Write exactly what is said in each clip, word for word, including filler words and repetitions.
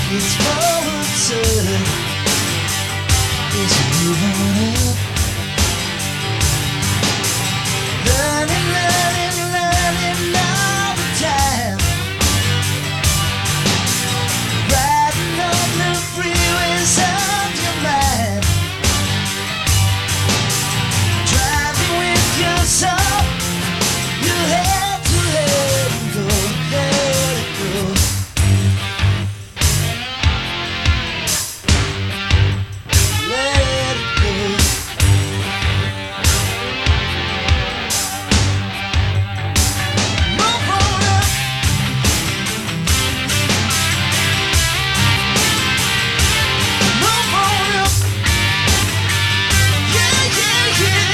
It's forward turn. It's moving up. Learning, learning, learning all the time. Riding on the freeways of your mind. Driving with your soul. You have to let it go, let it go. Let it go. Move on up. Move on up. Yeah, yeah, yeah.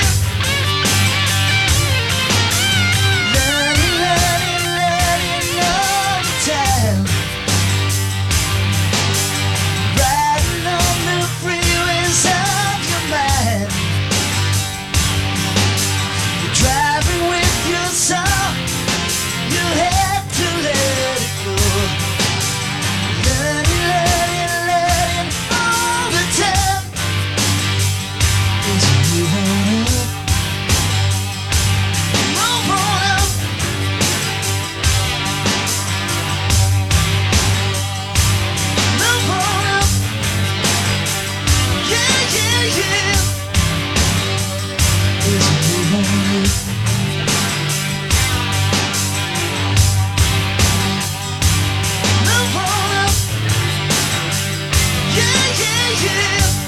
Learning, learning, learning all the time. Riding on the freeways of your mind. You're driving with your soul. You have to let it go. Learning, learning, learning all the time. Is move on up. Move on up. Move on up. Yeah, yeah, yeah. Is move on up. Move on up. Yeah, yeah, yeah.